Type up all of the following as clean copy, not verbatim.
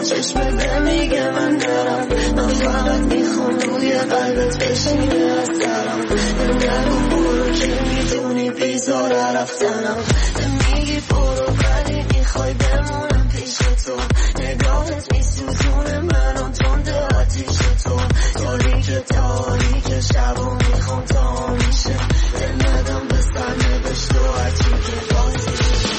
چشمت میگه من نرم، من فقط میخوام روی قلبت بشینه از سرم. نگو برو که میدونی بیزاره رفتنم، میگی برو ولی میخوای بمونم پیش تو. نگاهت میسوزونه منو تنده آتیش تو. تاریک شب و میخوام تا میشه دل ندم به سرنوشت و هرچی که بازی.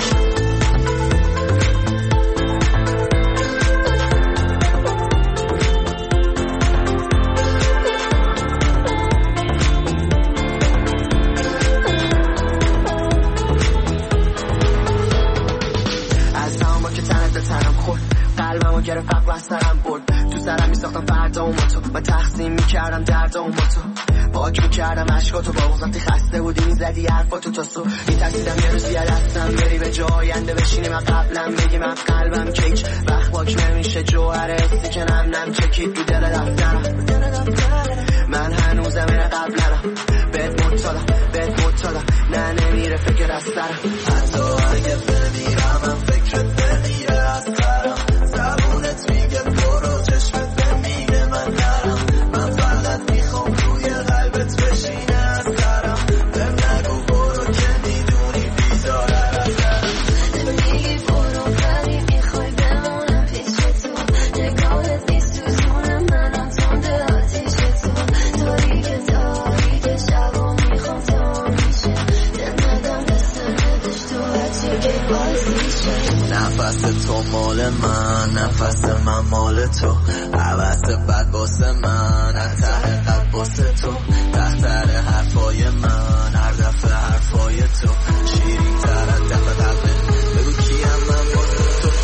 قلبمو گرفت فقط از سرم برد، تو سرم میساختم فردا و ما تو، من تقسیم میکردم درد و ما تو، پاک میکردم عشقاتو با اون وقتی خسته بودی میزدی حرفاتو تا صبح. میترسیدم یه روز یه دستم بری به جای آینده بشینی من قبلم بگی من قلبم که هیچ وقت پاک نمیشه جوهر حسی که نم چکید رو دل دفترم. من هنوزم این قبلم بهت مطالم نه نمیره فکر از سرم. حتی اگه بمیرم من فکرت نمیره از سرم. زبونت میگه برو چشمت میگه من نرم، من فقط میخوام روی قلبت بشینه از سرم. بهم نگو برو که میدونی بیزاره رفتنم. میگی برو ولی میخوای بمونم پیش تو. نگاهت میسوزونه منم تنده آتیش تو. تاریک شب و میخوام تا میشه دل ندم به سرنوشت و هرچی که بازی شه. نفس تو مال من، نفس من مال تو، عوض بد واسه من، از ته قلب واسه تو، تحتر حرفای من، هر دفعه حرفای تو شیرین تر از دفعه قلبه. بگو کیم من واسه تو.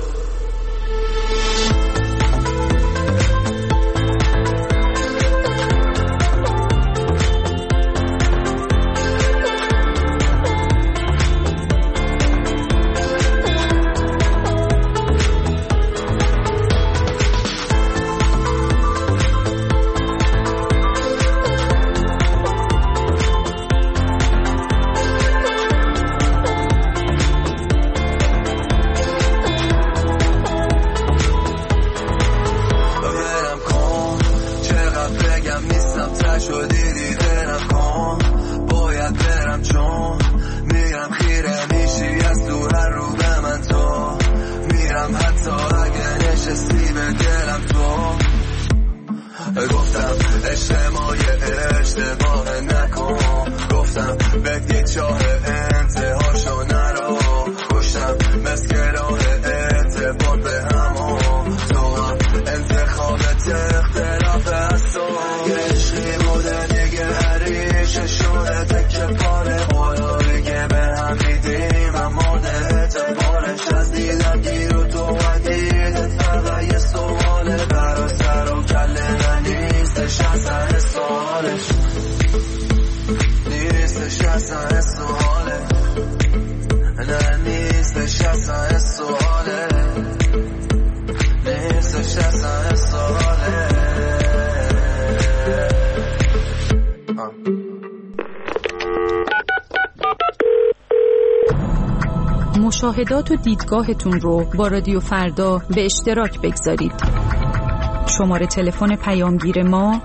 مشاهدات و دیدگاهتون رو با رادیو فردا به اشتراک بگذارید. شماره تلفن پیامگیر ما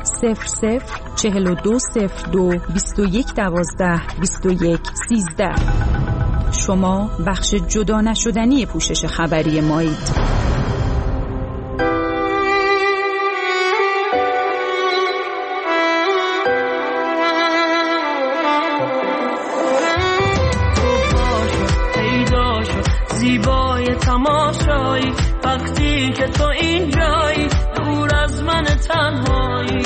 00420221122113. شما بخش جدا نشدنی پوشش خبری مایید. زیبای تماشایی وقتی که تو اینجایی دور از من تنهایی.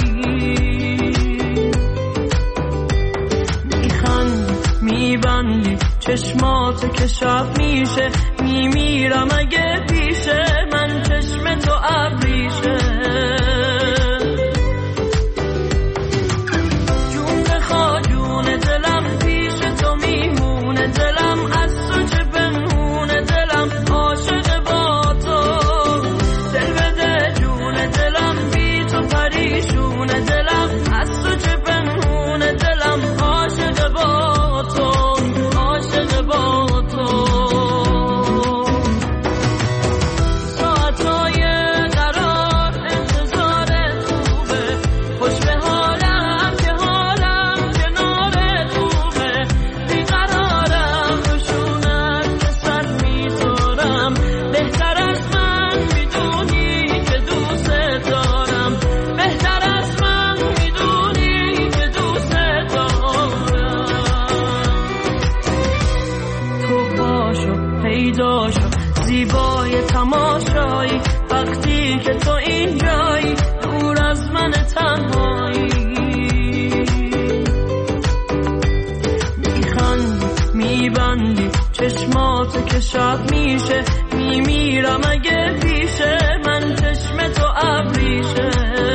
میخندی میبندی چشماتو که شب میشه میمیرم اگه پیشه من چشم تو ابریشه. جون بخوا جون دلم پیش تو میمونه دلم از تو چه بمونه دلم عاشق با تو. دل بده جون دلم بی تو پریشونه دلم از تو چه بمونه دلم عاشق با تو عاشق با تو. ساعتای پیدا شو زیبای تماشایی وقتی که تو اینجایی دور از من تنهایی میخندی میبندی چشماتو که شب میشه میمیرم اگه پیشه من چشم تو ابریشه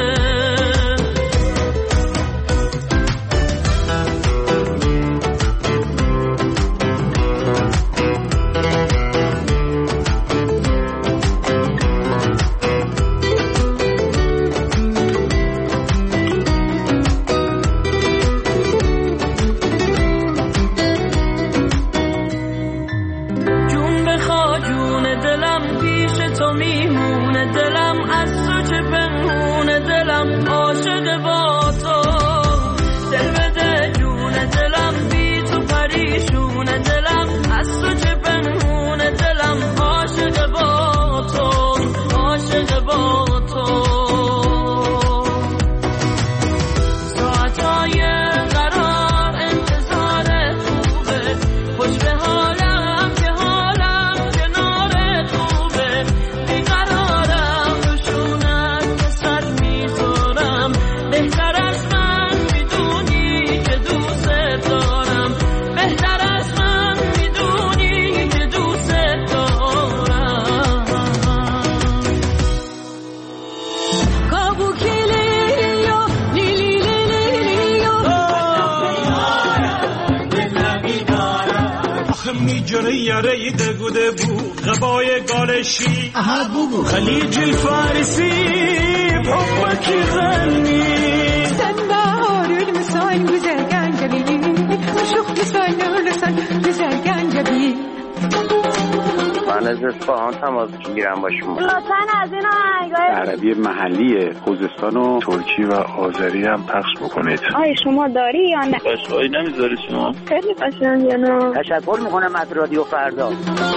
یاره دگوده بو غبای گالشی خلیج الفارسی بحبك غني سنبار المساي güzelgen جبی شوخ مساي لسان güzelgen جبی من از اصفهان تماس میگیرم با شما. لطفاً از این آهنگای عربی محلی خوزستان و ترکی و آذری هم پخش بکنید. آیا شما داری یا نه؟ قشنگی نمیذاری شما؟ خیلی قشنگه نه. تشکر میکنم از رادیو فردا.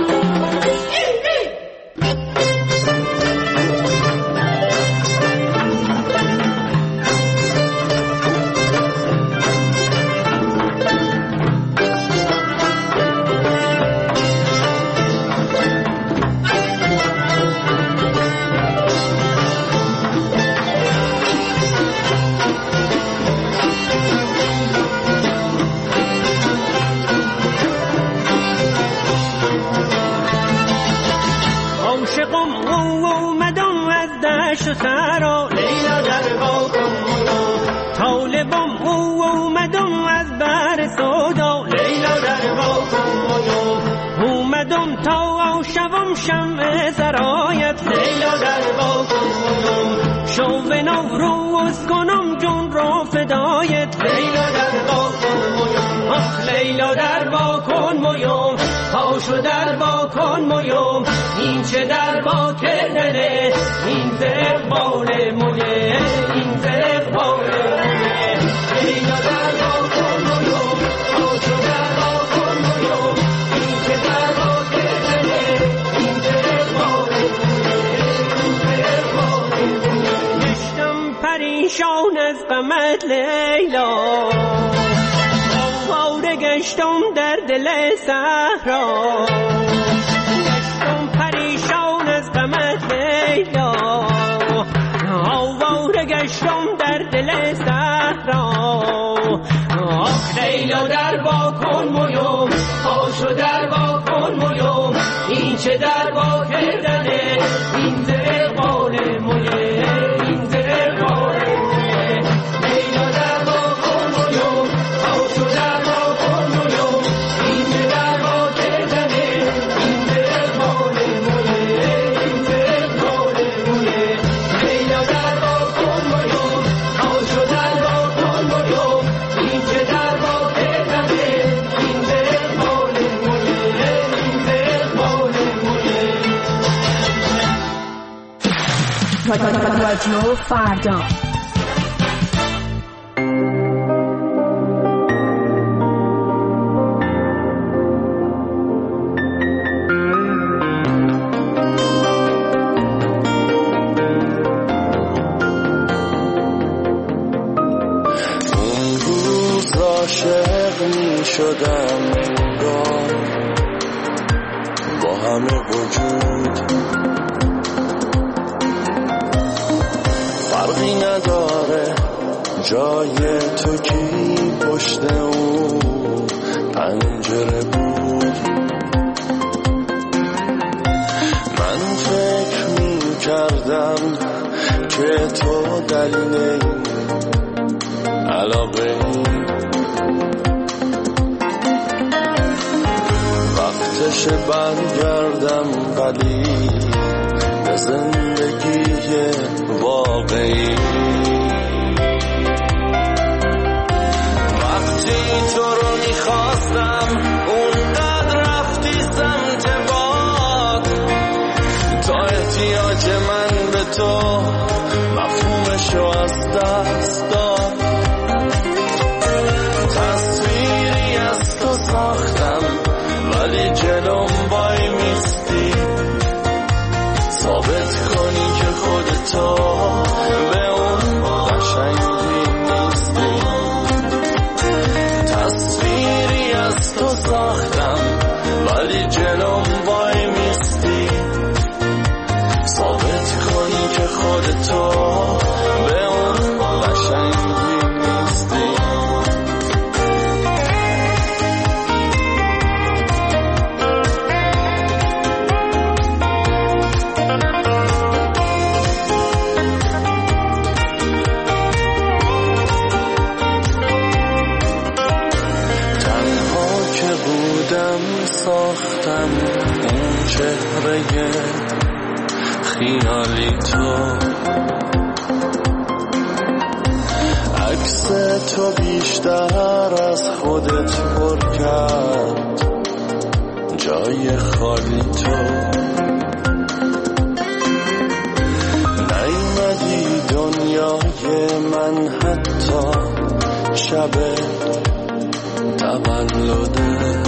سرا لیلا در باکم طالبم اومدم از بر سودا لیلا در باکم اومدم تا شوم شمع سرایت لیلا در باکم شو نوروز کنم جون را فدایت لیلا در باکم آخ لیلا در باکن مویم پاشو در باکن مویم این چه در با کردنه این زرقبال مویه این زرقبال مویه لیلا در باکن مویم پاشو در باکن مویم این چه در با کردنه این زرقبال مویه این زرقبال مویه گشتم پریشان از غمت لیلا واره گشتم در دل صحرا گشتم پریشان از غمت لیلا واره گشتم در دل صحرا آخ لیلا در باکن مویم پاشو در باکن مویم این چه در با کردنه این زرقبال مویه این زرقبال مویه لیلا در باکن مویم پاشو در باکن مویم این چه در با کردنه این زرقبال مویه این زرقبال مویه لیلا در باکن مویم پاشو در باکن مویم این چه در با کردنه این زرقبال مویه این زرقبال مویه رادیو فردا عاشق می شدم انگار همه وجود فرقی نداره جای تو کی پشت اون پنجره بود. من فکر می کردم که تو دلیل این علاقه وقتش برگردم ولی به زندگی واقعی. وقتی تو رو میخواستم اونقدر رفتی سمت باد، تا احتیاج من به تو مفهومشو از دست داد. تصویری از تو ساختم ولی جلوم وای میستی، ثابت کنی که خودتو به اون قشنگی نیستی. تصویری از تو ساختم ولی جلوم وای میستی، ثابت کنی که خودتو به اون قشنگی نیستی. ساختم اون چهره خیالی تو، عکس تو بیشتر از خودت پر کرد جای خالی تو. نیومدی دنیای من حتی شب تولدت.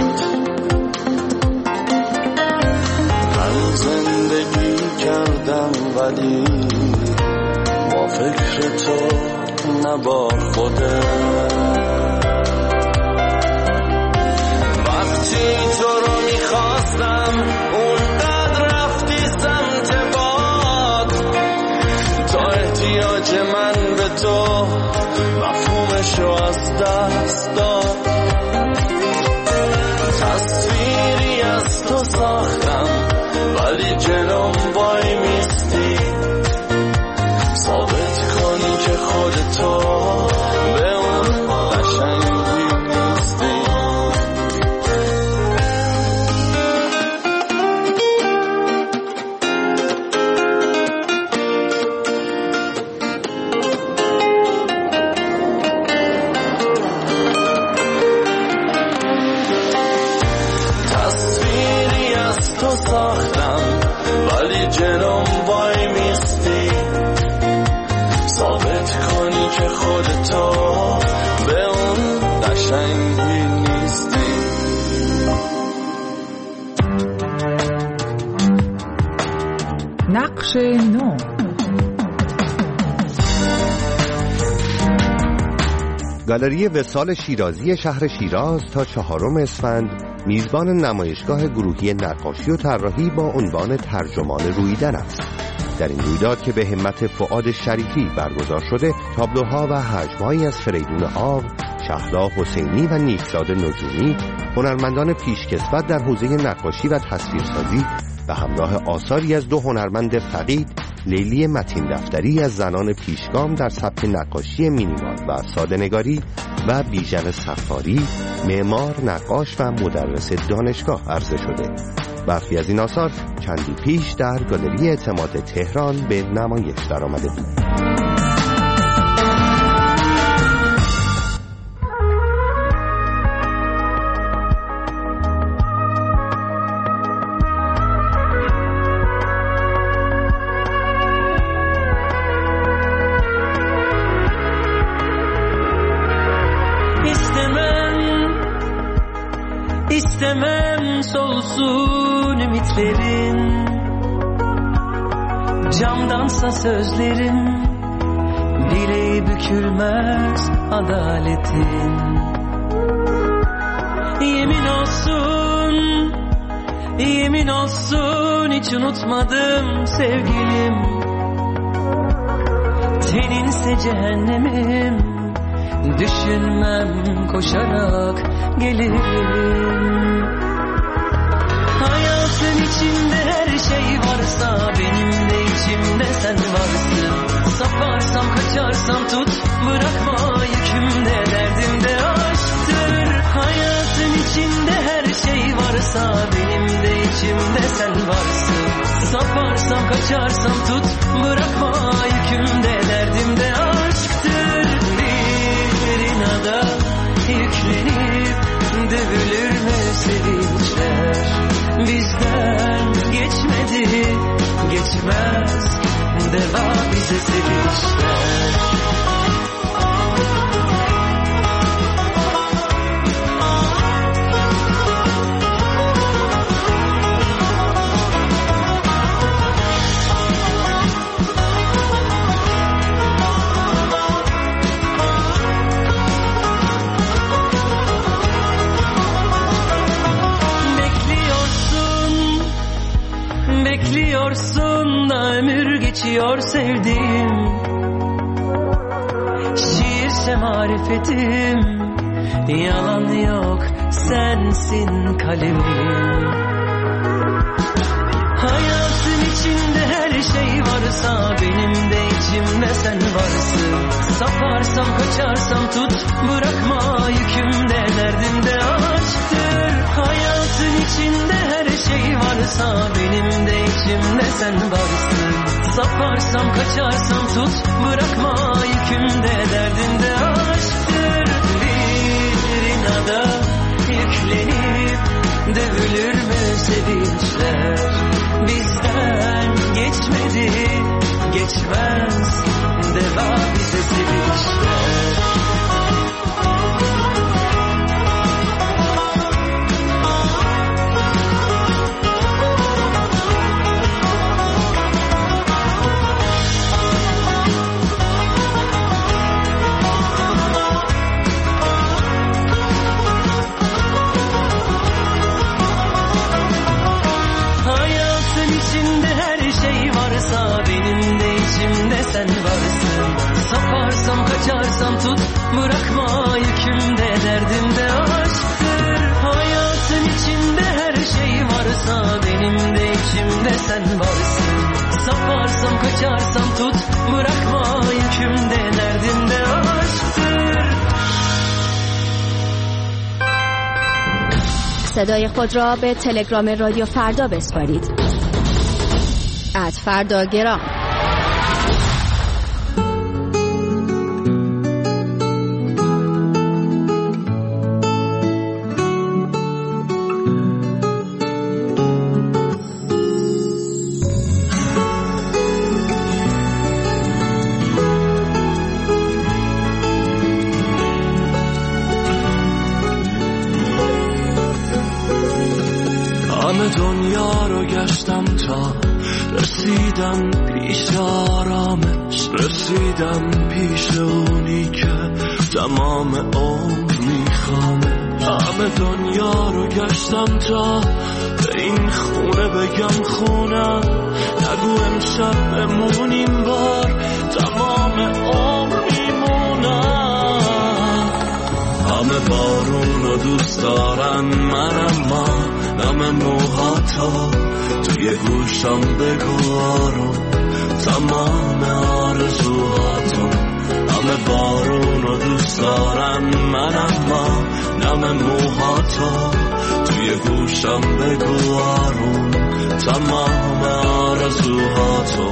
زندگی کردم ولی با فکر تو نه با خودت. وقتی تو رو میخواستم اونقدر رفتی سمت باد، تا احتیاج من به تو مفهومشو از دست داد. تصویری از تو ساختم ولی جلوم وای میستی، ثابت کنی که خودتو به اون قشنگی نیستی. تصویری از تو ساختم ولی جلوم وای میستی، ثابت کنی که خودتو به اون قشنگی نیستی. نقش نو. گالری وصال شیرازی شهر شیراز تا 4 اسفند میزبان نمایشگاه گروهی نقاشی و طراحی با عنوان ترجمان رویدن است. در این رویداد که به همت فؤاد شریفی برگزار شده، تابلوها و حجم‌هایی از فریدون آق، شهلا حسینی و نیکزاد نجومی، هنرمندان پیشکسوت در حوزه نقاشی و تصویرسازی و همراه آثاری از 2 هنرمند فقید، لیلی متین دفتری از زنان پیشگام در سبک نقاشی مینیمال و ساده‌نگاری و بیژن صفاری، معمار، نقاش و مدرس دانشگاه عرضه شده. برخی از این آثار چندی پیش در گالری اعتماد تهران به نمایش درآمده بود. İstemem solsun ümitlerin, camdansa sözlerim, bileği bükülmez adaletin. Yemin olsun Yemin olsun hiç unutmadım sevgilim. Teninse cehennemim, düşünmem koşarak gelirim. Hayatın içinde her şey varsa benim de içimde sen varsın. Saparsam kaçarsam tut bırakma yükümde, derdimde aşktır. Hayatın içinde her şey varsa benim de içimde sen varsın. Saparsam kaçarsam tut bırakma yükümde, derdimde aşktır. Bir inada yüklenip dövülür mü sevinçler? Bizden geçmedi, geçmez deva bize sevinçler. Bekliyorsun da ömür geçiyor sevdiğim. Şiirse marifetim, yalan yok sensin kalemim. Hayatın içinde her şey varsa benim de içimde sen varsın. Saparsam kaçarsam tut bırakma yükümde, derdimde aşktır. Hayatın içinde her şey varsa benim de içimde sen varsın. Saparsam kaçarsam tut bırakma yükümde, derdimde aşktır. Bir inada yüklenip dövülür mü sevinçler? Bizden geçmedi, geçmez deva bize sevinçler. Benim de içimde sen varsın. Saparsam kaçarsam tut bırakma yükümde, derdimde aşktır. Hayatın içinde her şey varsa benim de içimde sen varsın. Saparsam kaçarsam tut bırakma yükümde, derdimde aşktır. صدای خود را به تلگرام رادیو فردا بسپارید. @فرداگرام. همه دنیا رو گشتم تا رسیدم پیش آرامش، رسیدم پیش اونی که تمام عمر میخوامه. همه دنیا رو گشتم تا به این خونه بگم خونم، نگو امشب بمونیم بار تمام عمر میمونم. همه بارون رو دوست دارن من، اما نم موهاتو توی گوشم بگو آروم تمام آرزوهاتو. همه بارون رو دوست دارن من، اما نم موهاتو توی گوشم بگو آروم تمام آرزوهاتو.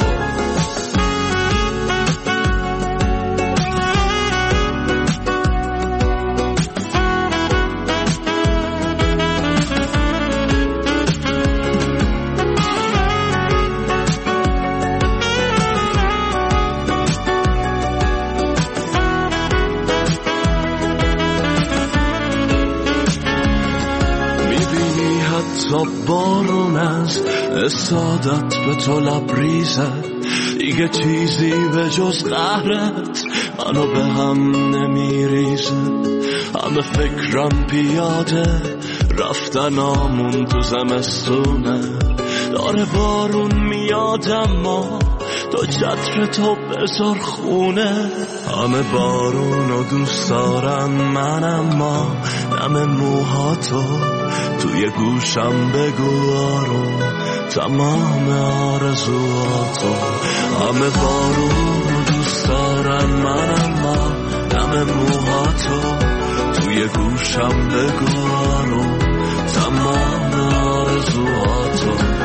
تا بارون از سادت به تو لبریزه، دیگه چیزی به جز قهرت منو به هم نمیریزه. همه فکرم پیاده رفتنامون تو زمستونه، داره بارون میاد اما تو چتر تو بذار خونه. همه بارونو دوست دارن من اما نم موهاتو توی گوشم بگو آروم تمام آرزوهاتو. همه بارونو دوست دارن من اما نم موهاتو توی گوشم بگو آروم تمام آرزوهاتو.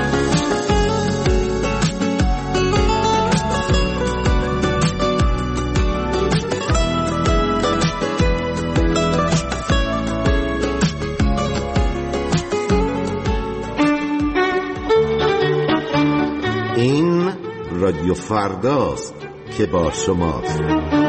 این رادیو فرداست که با شماست.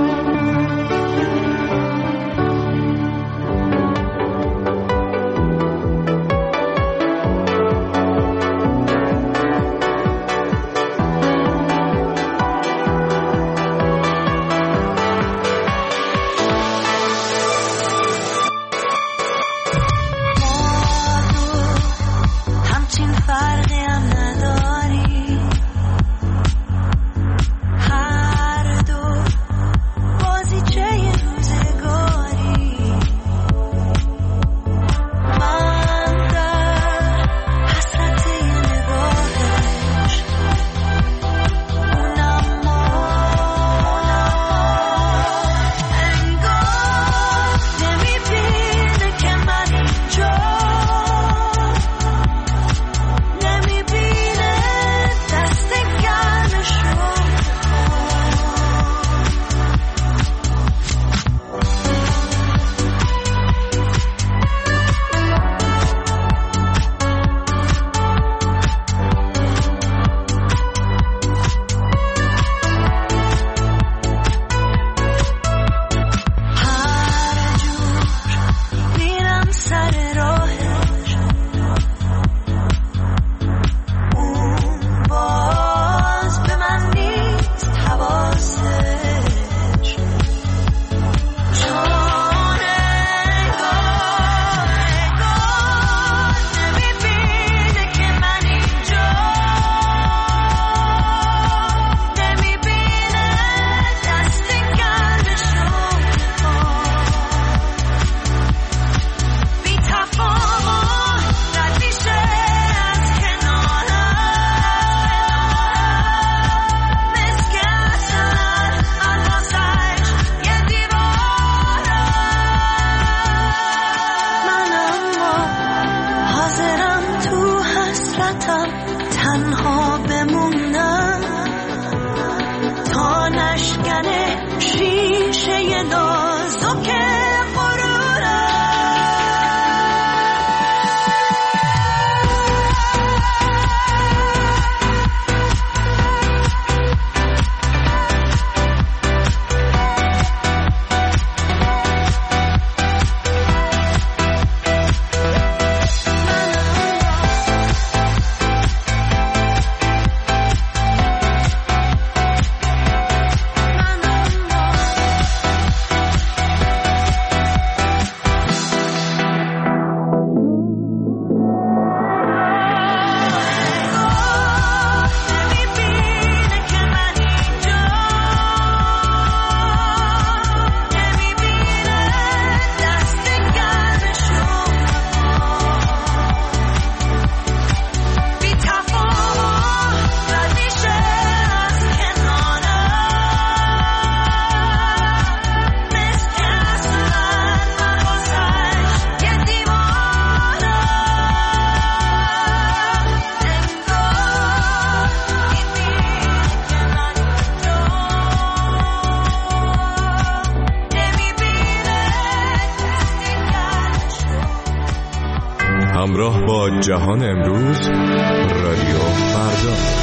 همراه با جهان امروز، رادیو فردا.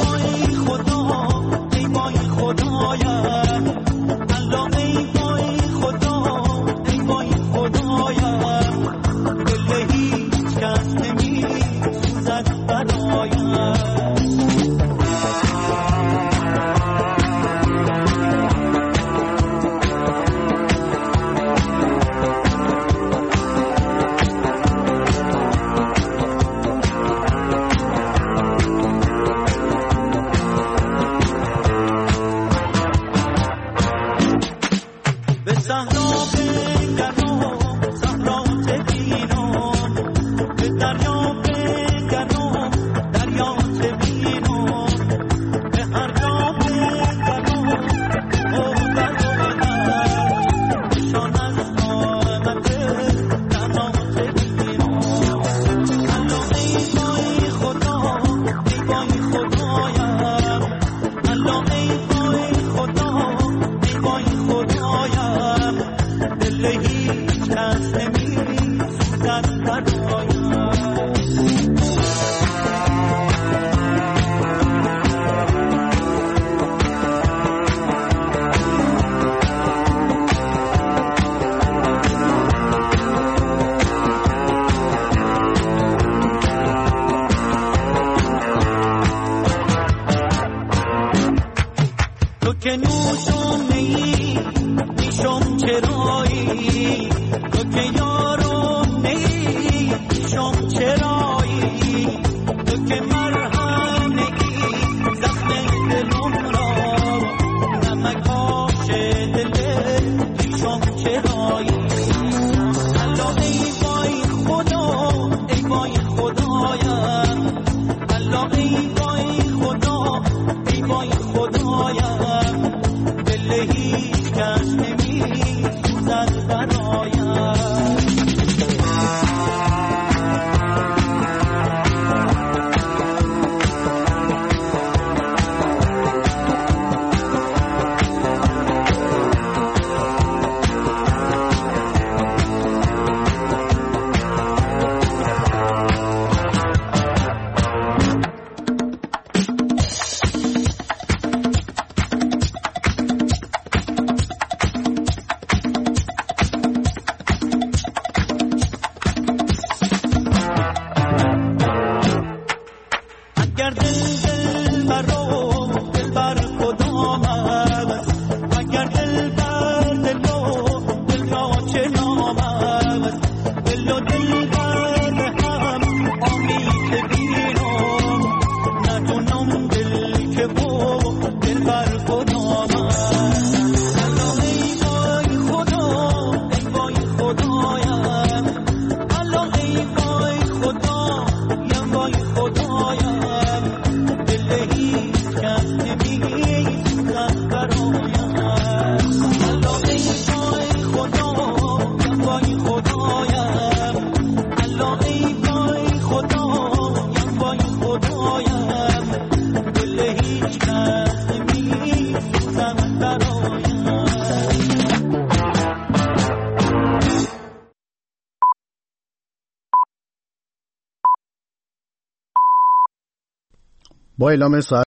با اعلام ساعت